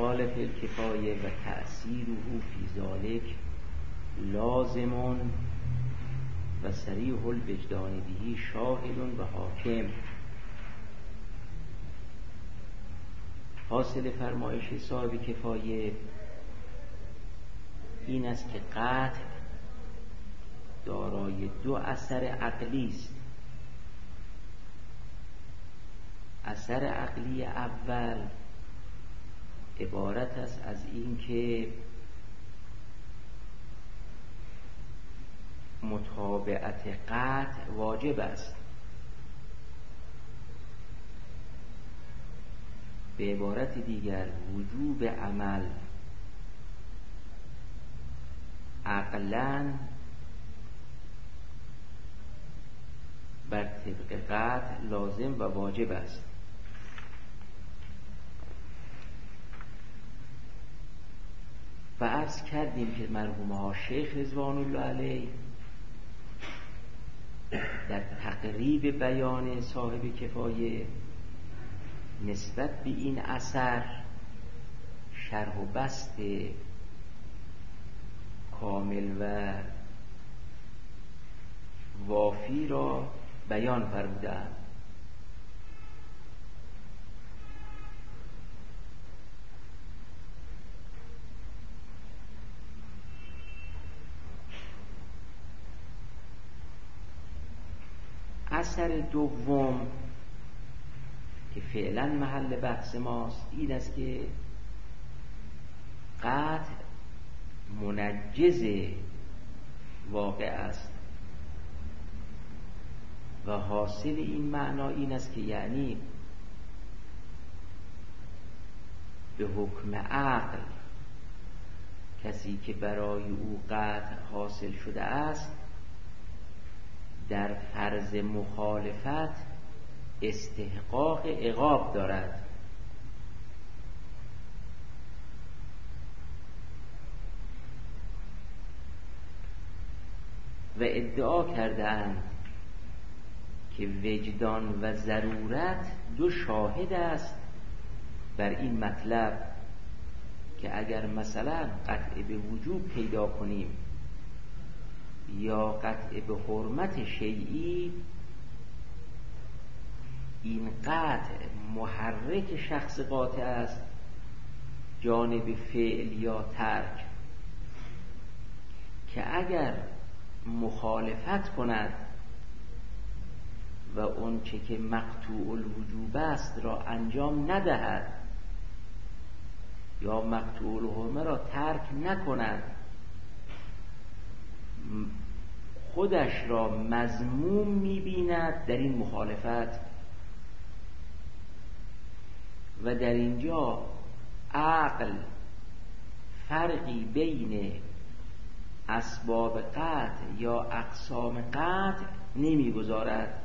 قال فی الکفایه و تأثیره فی ذلک لازم و صریح الوجدان به شاهد و حاکم. حاصل فرمایش صاحب کفایه این است که قطع دارای دو اثر عقلی است. اثر عقلی اول عبارت است از این که متابعت قطع واجب است. به عبارت دیگر وجوب عمل عقلاً بر طبق قطع لازم و واجب است. و عرض کردیم که مرحوم ها شیخ رضوان الله علیه در تقریب بیان صاحب کفایه نسبت به این اثر شرح و بسط کامل و وافی را بیان فرمودند. اثر دوم که فعلا محل بحث ماست این است که قطع منجز واقع است و حاصل این معنا این است که یعنی به حکم عقل کسی که برای او قطع حاصل شده است در فرض مخالفت استحقاق عقاب دارد. و ادعا کردند که وجدان و ضرورت دو شاهد است بر این مطلب که اگر مثلا قطع به وجوب پیدا کنیم یا قطع به حرمت شیئی، این قطع محرک شخص قاطع است جانب فعل یا ترک، که اگر مخالفت کند و اون چه که مقطوع الوجوب است را انجام ندهد یا مقطوع الحرمه را ترک نکند، خودش را مذموم می‌بیند در این مخالفت. و در اینجا عقل فرقی بین اسباب قطع یا اقسام قطع نمی‌گذارد.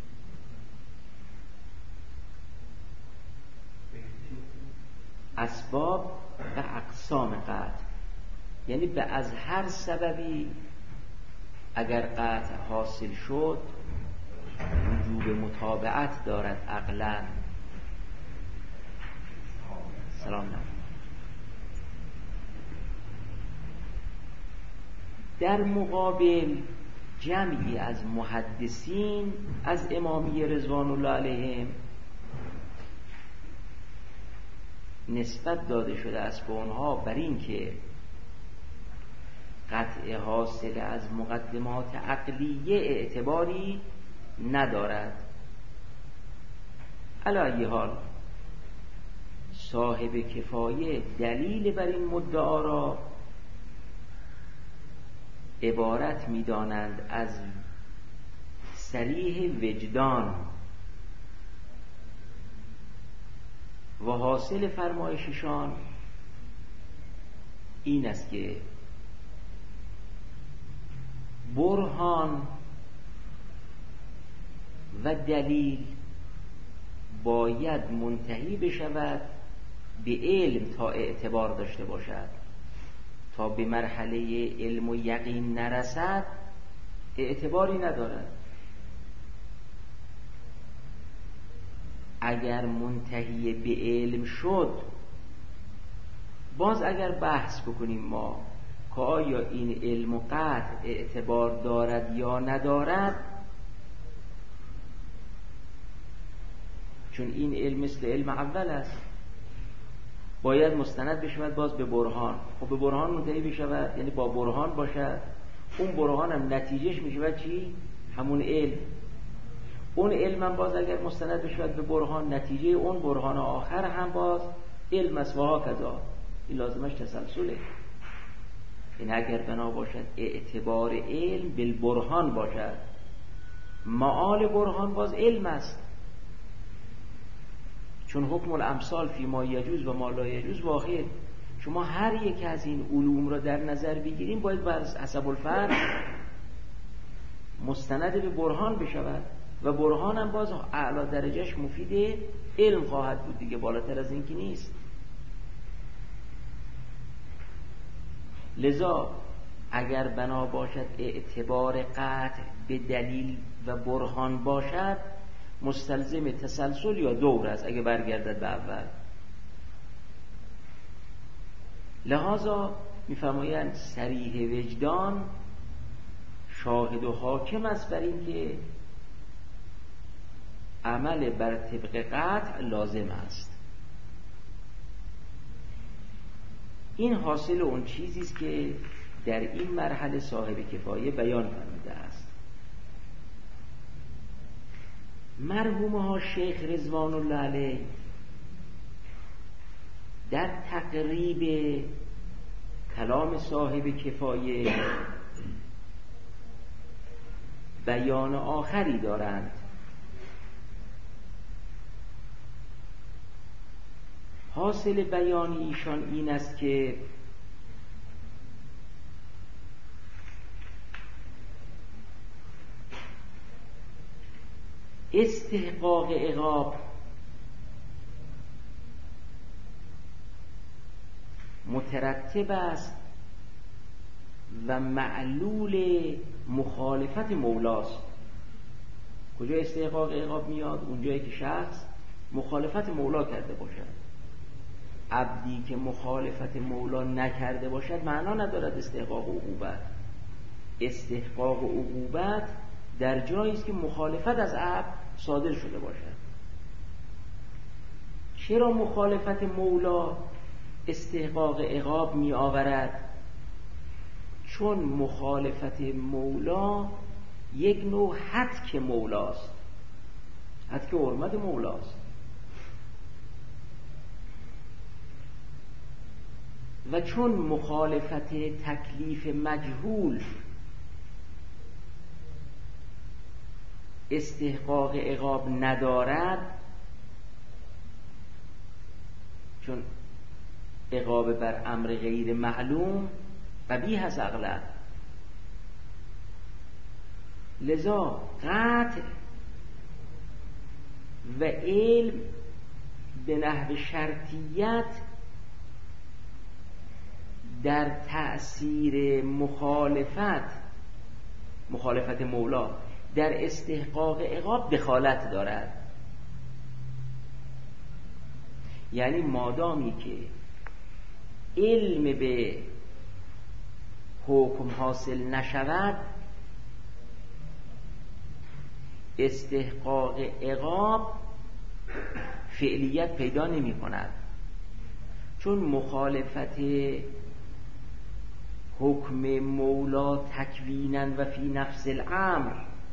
اسباب و اقسام قطع یعنی به از هر سببی اگر قطع حاصل شد وجوب متابعت دارد عقلاً. سلام علیکم. در مقابل جمعی از محدثین از امامیه رضوان الله علیهم نسبت داده شده است به آنها بر این که قطع حاصل از مقدمات عقلیه اعتباری ندارد. علی ای حال صاحب کفایه دلیل بر این مدعا را عبارت می‌دانند از صریح وجدان و حاصل فرمایششان این است که برهان و دلیل باید منتهی بشود به علم تا اعتبار داشته باشد. تا به مرحله علم و یقین نرسد اعتباری ندارد. اگر منتهی به علم شد باز اگر بحث بکنیم ما که آیا این علم و قطع اعتبار دارد یا ندارد، چون این علم مثل علم اول است باید مستند بشود باز به برهان. خب به برهان منتهی بشود یعنی با برهان باشد، اون برهان هم نتیجهش میشود چی؟ همون علم. اون علم هم باز اگر مستند بشود به برهان، نتیجه اون برهان آخر هم باز علم است و هاکذا. این لازمش تسلسله. این اگر بنا باشد اعتبار علم بالبرهان باشد، معال برهان باز علم است، چون حکم الامثال فی ما یجوز و ما لا یجوز واقع. شما هر یک از این علوم را در نظر بگیریم باید بر حسب الفرض مستند به برهان بشود و برهان هم باز اعلی درجهش مفید علم خواهد بود دیگه، بالاتر از این که نیست. لذا اگر بنا باشد اعتبار قطع به دلیل و برهان باشد، مستلزم تسلسل یا دور است اگه برگردد به اول. لذا میفرمایند صریح وجدان شاهد و حاکم است بر این که عمل بر طبق قطع لازم است. این حاصل اون چیزی است که در این مرحله صاحب کفایه بیان فرموده است. مرحوم ها شیخ رضوان الله علیه در تقریب کلام صاحب کفایه بیان آخری دارند. حاصل بیان ایشان این است که استحقاق عقاب مترتب است و معلول مخالفت مولاست. کجا استحقاق عقاب میاد؟ اونجایی که شخص مخالفت مولا کرده باشد. عبدی که مخالفت مولا نکرده باشد معنا ندارد استحقاق عقوبت. استحقاق عقوبت در جایی است که مخالفت از عبد صادر شده باشد. چرا مخالفت مولا استحقاق عقاب می آورد؟ چون مخالفت مولا یک نوع هتک مولاست، هتک حرمت مولاست، و چون مخالفت تکلیف مجهول استحقاق عقاب ندارد، چون عقاب بر امر غیر معلوم قبیح است اغلب. لذا قطع و علم به نحو شرطیت در تأثیر مخالفت مولا در استحقاق عقاب دخالت دارد. یعنی مادامی که علم به حکم حاصل نشود، استحقاق عقاب فعلیت پیدا نمی کند، چون مخالفت حکم مولا تکوینا و فی نفس الامر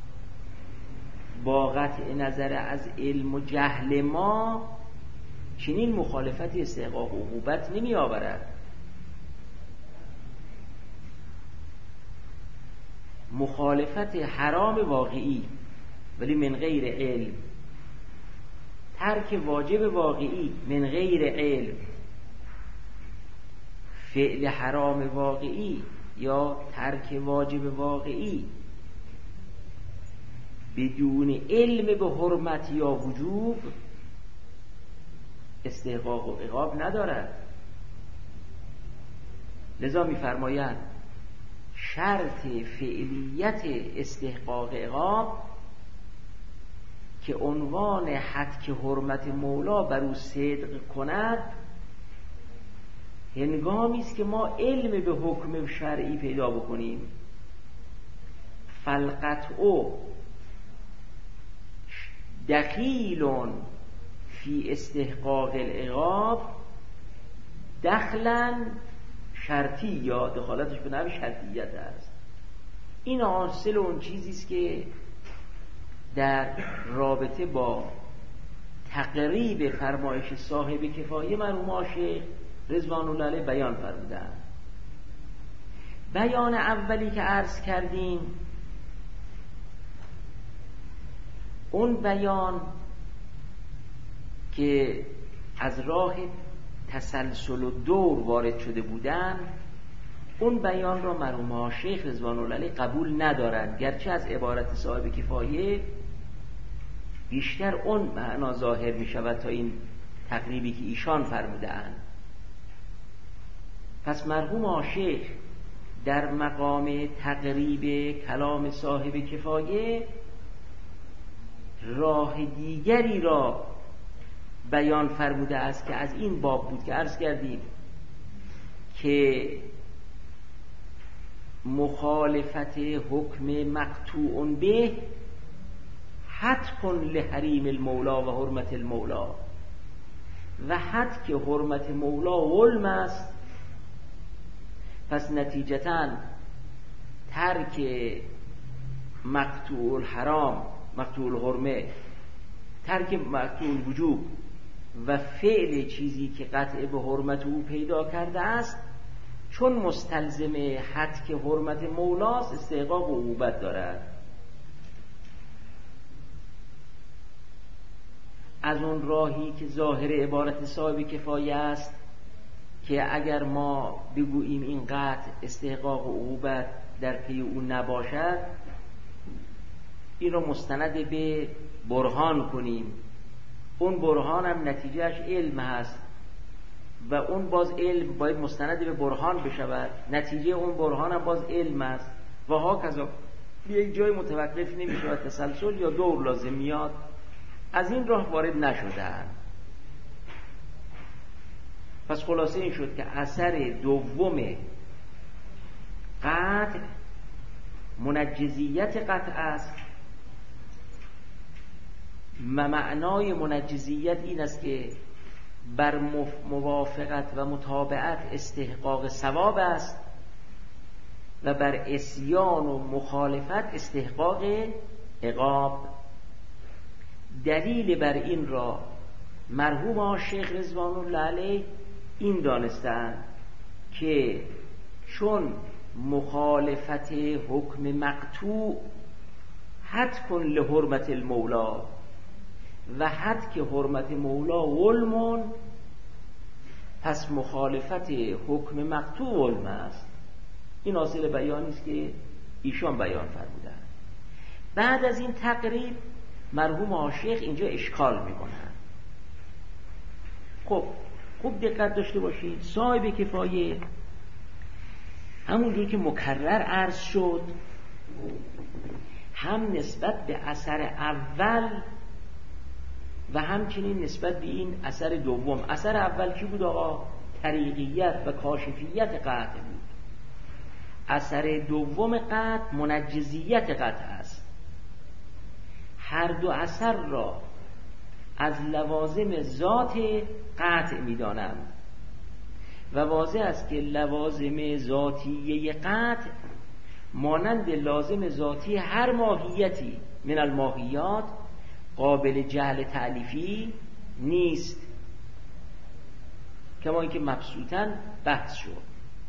با قطع نظر از علم و جهل ما چنین مخالفت استحقاق عقوبت نمی آورد. مخالفت حرام واقعی ولی من غیر علم، ترک واجب واقعی من غیر علم، فعل حرام واقعی یا ترک واجب واقعی بدون علم به حرمت یا وجوب استحقاق و عقاب ندارد. لذا می‌فرمایند شرط فعلیت استحقاق عقاب که عنوان هتک حرمت مولا بر او صدق کند هنگامی است که ما علم به حکم شرعی پیدا بکنیم. فالقطع دخیل فی استحقاق العقاب دخلا شرطی، یا دخالتش به نوع شرطیت است. این حاصل اون چیزی است که در رابطه با تقریب فرمایش صاحب کفایه مرحوم شیخ رضوان الله علیه بیان فرمودند. بیان اولی که عرض کردیم، اون بیان که از راه تسلسل و دور وارد شده بودند، اون بیان را مرحوم شیخ رضوان الله علیه قبول ندارند، گرچه از عبارت صاحب کفایه بیشتر اون معنا ظاهر می شود تا این تقریبی که ایشان فرمودند. پس مرحوم شیخ در مقام تقریب کلام صاحب کفایه راه دیگری را بیان فرموده است که از این باب بود که عرض کردیم که مخالفت حکم مقطوع به حد کن لحریم المولا و حرمت المولا، و حد که حرمت مولا علم است، پس نتیجتاً ترک مقطوع الحرام، مقطوع الحرمه، ترک مقطوع الوجوب و فعل چیزی که قطع به حرمت او پیدا کرده است، چون مستلزم حد که حرمت مولاست استحقاق و عقوبت دارد. از اون راهی که ظاهر عبارت صاحب کفایه است که اگر ما بگوییم این قطع استحقاق و عقوبت در پی او نباشد، این را مستند به برهان کنیم. اون برهان هم نتیجهش علم هست و اون باز علم باید مستند به برهان بشود، نتیجه اون برهان هم باز علم است و ها کذا. یک جای متوقف نمی شود، تسلسل یا دور لازم میاد. از این راه وارد نشدن. پس خلاصه این شد که اثر دوم قطع منجزیت قطع است و معنای منجزیت این است که بر موافقت و متابعت استحقاق ثواب است و بر عصیان و مخالفت استحقاق عقاب. دلیل بر این را مرحوم شیخ رضوان الله علیه این دانستند که چون مخالفت حکم مقطوع حد کن لحرمت المولا و حد که حرمت مولا علمون، پس مخالفت حکم مقطوع علم است. این حاصل بیانی است که ایشان بیان فرمودند. بعد از این تقریب مرحوم شیخ اینجا اشکال میکنند. خب خوب دقت داشته باشید، صاحب کفایه همونجور که مکرر عرض شد هم نسبت به اثر اول و همچنین نسبت به این اثر دوم. اثر اول کی بود آقا؟ طریقیت و کاشفیت قطع بود. اثر دوم قطع منجزیت قطع است. هر دو اثر را از لوازم ذات قطع می‌دانند و واضح است که لوازم ذاتیه قطع مانند لازم ذاتی هر ماهیتی من الماهیات قابل جهل تألیفی نیست، کما اینکه مبسوطاً بحث شد.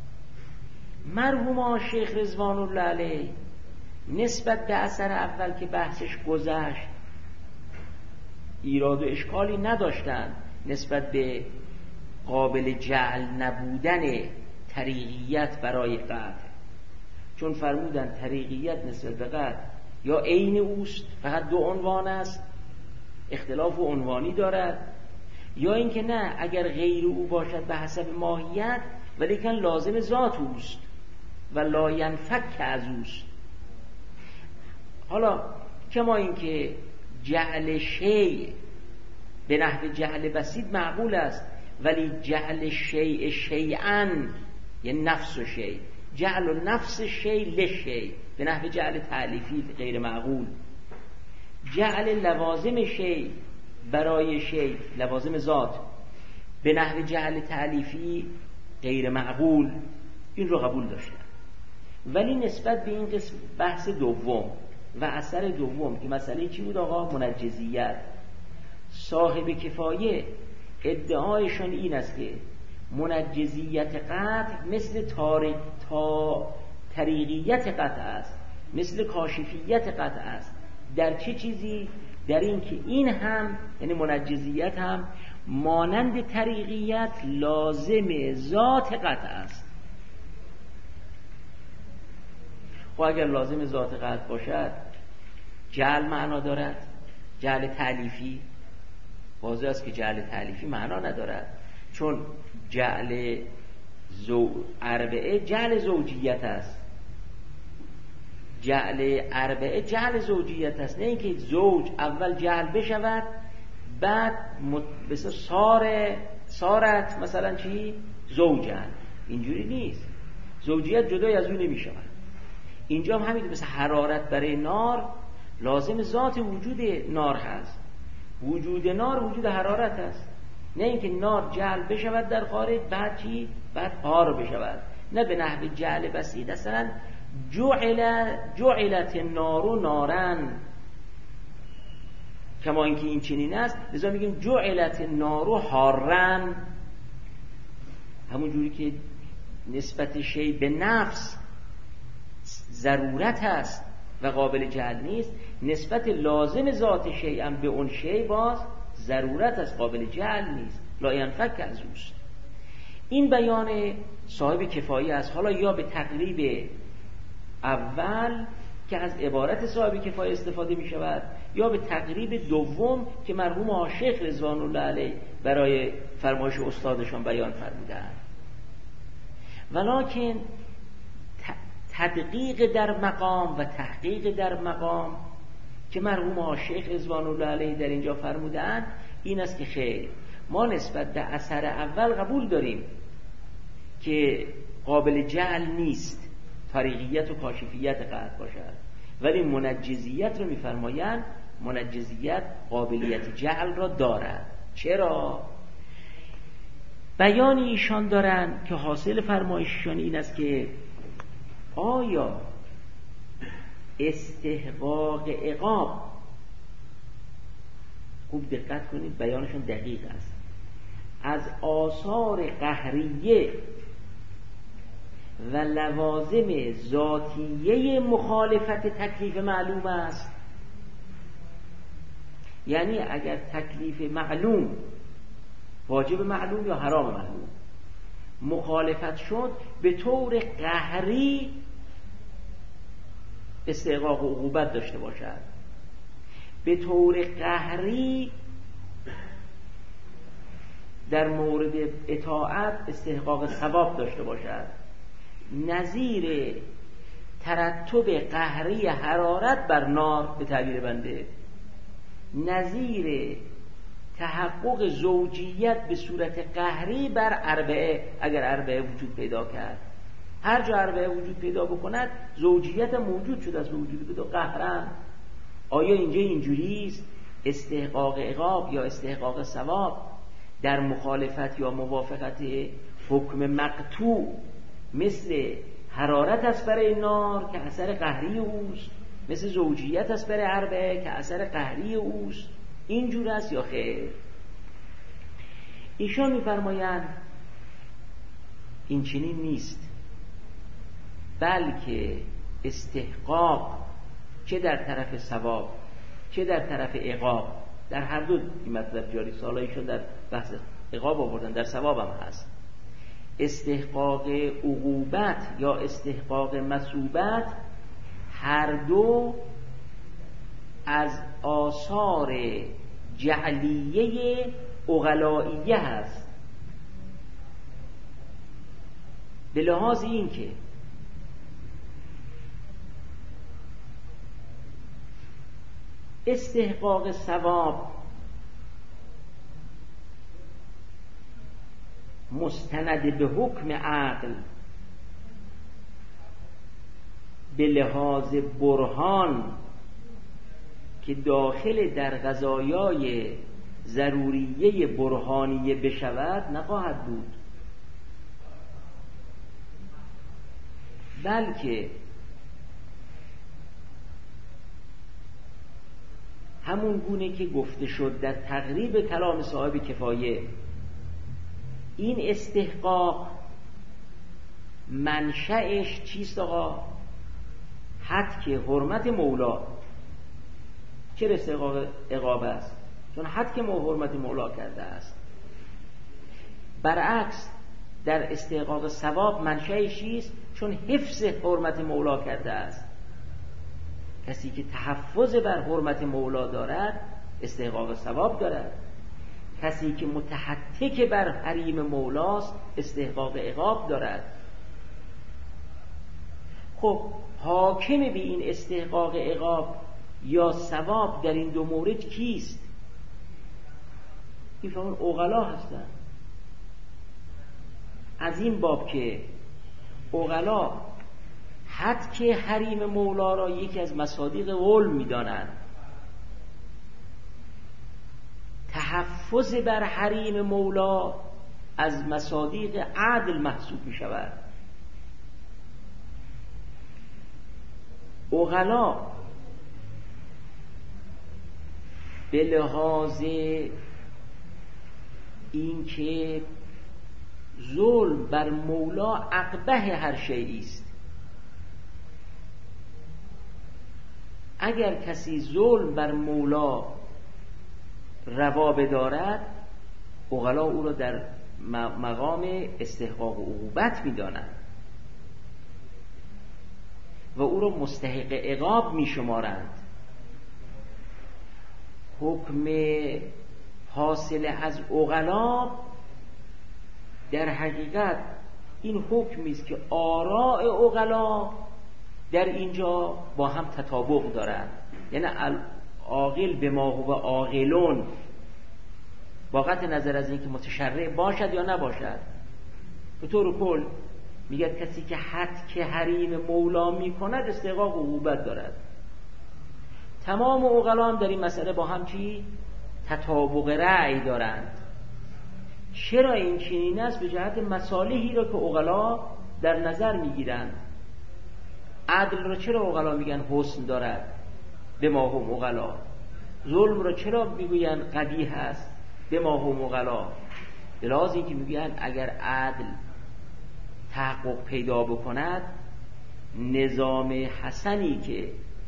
مرحوم شیخ رضوان الله علیه نسبت به اثر اول که بحثش گذشت ایراد و اشکالی نداشتند نسبت به قابل جعل نبودن طریقیت برای قطع، چون فرمودن طریقیت نسبت به قطع یا عین اوست، فقط دو عنوان است، اختلاف و عنوانی دارد، یا اینکه نه اگر غیر او باشد به حسب ماهیت ولیکن لازم ذات اوست و لا ینفک از اوست. حالا کما اینکه جعل شیء به نحو جعل بسیط معقول است، ولی جعل شیء شیئا یعنی نفس و شیء، جعل و نفس شیء لشیء به نحو جعل تعلیفی غیر معقول، جعل لوازم شیء برای شیء لوازم ذات به نحو جعل تعلیفی غیر معقول، این رو قبول داشتن. ولی نسبت به این قسم بحث دوم و اثر دوم که مسئله چی بود آقا؟ منجزیت. صاحب کفایه ادعایشان این است که منجزیت قطع مثل طریقیت قطع است، مثل کاشفیت قطع است. در چه چیزی؟ در این که این هم یعنی منجزیت هم مانند طریقیت لازم ذات قطع است. خب اگر لازم ذات قطع باشد جعل معنا دارد، جعل تألیفی واضح است که جعل تألیفی معنا ندارد، چون جعل اربعه جعل زوجیت است، جعل اربعه جعل زوجیت است، نه اینکه زوج اول جعل بشود بعد سارت مثلا چی؟ زوجن. اینجوری نیست، زوجیت جدای از اون نمی شود. اینجا هم همین مثل حرارت برای نار لازم ذات وجود نار هست، وجود نار وجود حرارت است، نه اینکه نار جعل بشود در خارج بعد چی؟ بعد حار بشود، نه به نحو جعل بسیط. اصلا جعلت النار نارن کما اینکه این چنین است، لذا میگیم جعلت النار حارن، همون جوری که نسبت شی به نفس ضرورت است و قابل جعل نیست، نسبت لازم ذات شی هم به اون شی باز ضرورت است، قابل جعل نیست، لا ینفک از اوست. این بیان صاحب کفایه است. حالا یا به تقریب اول که از عبارت صاحب کفایه استفاده می شود، یا به تقریب دوم که مرحوم عاشق رضوان الله علیه برای فرمایش استادشان بیان فرمودند. ولکن تدقیق در مقام و تحقیق در مقام که مرحوم عاشق رضوان الله علیه در اینجا فرمودند این است که خیر، ما نسبت به اثر اول قبول داریم که قابل جعل نیست، طریقیت و کاشفیت قطع باشد، ولی منجزیت رو میفرمایند منجزیت قابلیت جعل را دارد. چرا؟ بیانی ایشان دارند که حاصل فرمایششان این است که آیا استحقاق عقاب، خوب دقت کنید بیانشون دقیق است، از آثار قهریه و لوازم ذاتیه مخالفت تکلیف معلوم است. یعنی اگر تکلیف معلوم واجب معلوم یا حرام معلوم مخالفت شد، به طور قهری استحقاق و عقوبت داشته باشد، به طور قهری در مورد اطاعت استحقاق ثواب داشته باشد، نظیر ترتب قهری حرارت بر نار به تعبیر بنده، نظیر تحقق زوجیت به صورت قهری بر اربعه اگر اربعه وجود پیدا کرد. هر جا اربعه وجود پیدا بکند زوجیت موجود شده است، وجود پیدا قهرن. آیا اینجا اینجوری است؟ استحقاق عقاب یا استحقاق ثواب در مخالفت یا موافقت حکم مقطوع مثل حرارت است برای نار که اثر قهری اوست، مثل زوجیت است برای اربعه که اثر قهری اوست، اینجور است یا خیر؟ ایشان می‌فرمایند این چنین نیست، بلکه استحقاق چه در طرف ثواب چه در طرف عقاب، در هر دو این مطلب جاری. سالا ایشان در بحث عقاب آوردن، در ثواب هم هست. استحقاق عقوبت یا استحقاق مثوبت هر دو از آثار جعلیه عقلائیه هست، به لحاظ این که استحقاق ثواب مستند به حکم عقل به لحاظ برهان که داخل در قضایای ضروریه برهانیه بشود نخواهد بود، بلکه همون گونه که گفته شد در تقریب کلام صاحب کفایه، این استحقاق منشأش چیست آقا؟ حد که حرمت مولا. چرا استحقاق عقاب است؟ چون حد که حرمت مولا کرده است. برعکس در استحقاق ثواب منشأش چیست؟ چون حفظ حرمت مولا کرده است. کسی که تحفظ بر حرمت مولا دارد استحقاق ثواب دارد، کسی که متحتک بر حریم مولاست استحقاق عقاب دارد. خب حاکم به این استحقاق عقاب یا ثواب در این دو مورد کیست؟ این فرمان عقلا هستند. از این باب که عقلا حد که حریم مولا را یکی از مصادیق علم می‌دانند، تحفظ بر حریم مولا از مصادیق عدل محسوب می شود. عقلا به لحاظ این که ظلم بر مولا اقبح هر شیئی است، اگر کسی ظلم بر مولا روا بدارد، عقلا او را در مقام استحقاق و عقوبت می‌دانند و او را مستحق عقاب می‌شمارند. حکم حاصل از عقلا در حقیقت این حکمی است که آراء عقلا در اینجا با هم تطابق دارند. یعنی عاقل به ما هو عاقلون، با قطع نظر از اینکه متشرع باشد یا نباشد، به طور کل میگه کسی که حد که حریم مولا میکند استحقاق عقوبت دارد. تمام عقلا هم در این مسئله با هم چی؟ تطابق رأی دارند. چرا این چنین است؟ به جهت مصالحی را که عقلا در نظر میگیرند. عدل را چرا عقلا میگن حسن دارد؟ به ما هم عقلا. ظلم را چرا میگوین قبیح است؟ به ما هم عقلا. به لحاظ اینکه میگن اگر عدل تحقق پیدا بکند، نظام حسنی که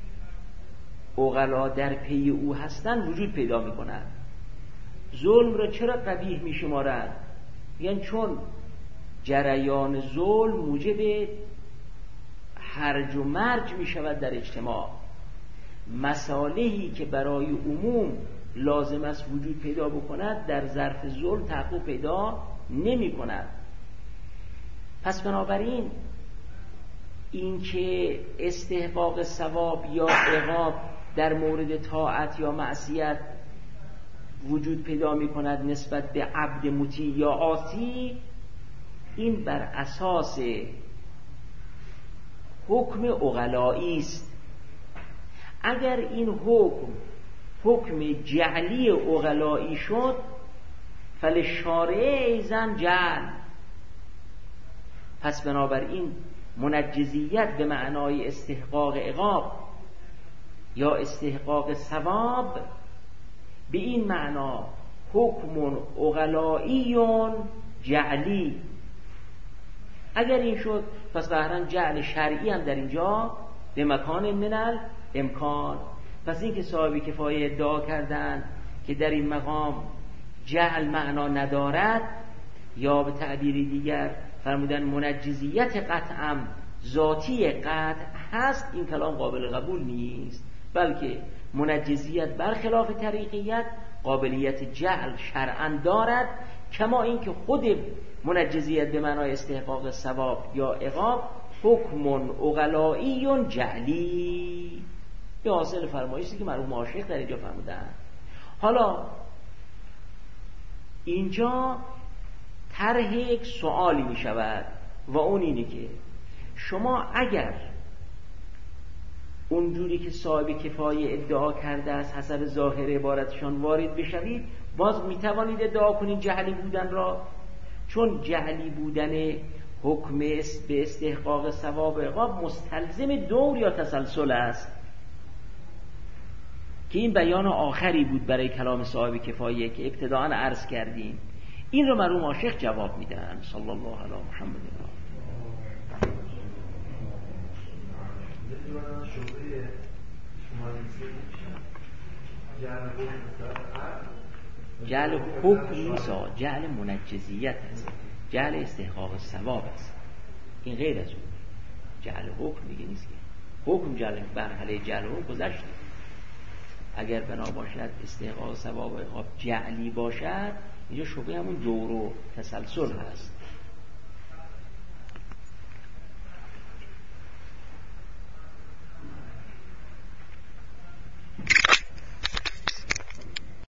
عقلا در پی او هستند وجود پیدا میکند. ظلم را چرا قبیح میشمارند؟ یعنی چون جریان ظلم موجب هرج و مرج میشود در اجتماع، مصالحی که برای عموم لازم است وجود پیدا بکند در ظرف ظلم تحقق پیدا نمی کند. پس بنابراین این که استحقاق ثواب یا عقاب در مورد طاعت یا معصیت وجود پیدا می کند نسبت به عبد مطیع یا عاصی، این بر اساس حکم عقلایی است. اگر این حکم جعلی عقلایی شد، فلشارع ایزن جعل. پس بنابراین منجزیت به معنای استحقاق عقاب یا استحقاق ثواب به این معنا حکم عقلایی جعلی. اگر این شد پس ظاهراً جعل شرعی هم در اینجا به مکان من الامکان. پس این که صاحب کفایه ادعا کردند که در این مقام جعل معنا ندارد، یا به تعبیری دیگر فرمودن منجزیت قطعاً ذاتی قطع هست، این کلام قابل قبول نیست، بلکه منجزیت برخلاف طریقیت قابلیت جعل شرعاً دارد، کما این که خود منجزیت به معنای استحقاق ثواب یا عقاب حکم عقلایی جعلی به حاصل فرمایشی که مرحوم عاشق در اینجا فرمودن. حالا اینجا طرح یک سوالی می شود و اون اینه که شما اگر اونجوری که صاحب کفایه ادعا کرده است حسب ظاهر عبارتشان وارد بشوید، باز می توانید ادعا کنید جعلی بودن را، چون جعلی بودن حکم به استحقاق ثواب عقاب مستلزم دور یا تسلسل است که این بیان آخری بود برای کلام صاحب کفایه که ابتداءً عرض کردیم. این رو مرحوم آشیخ جواب میدن. صلی الله علی محمد. جعل حکم نیست، جعل منجزیت است، جعل استحقاق ثواب است. این غیر از اون. جعل حکم دیگه نیست که حکم جعل برحله جعل حکم گذشت. اگر بنا باشد استحقاق ثواب عقاب جعلی باشد، اینجا شبه همون دور و تسلسل هست.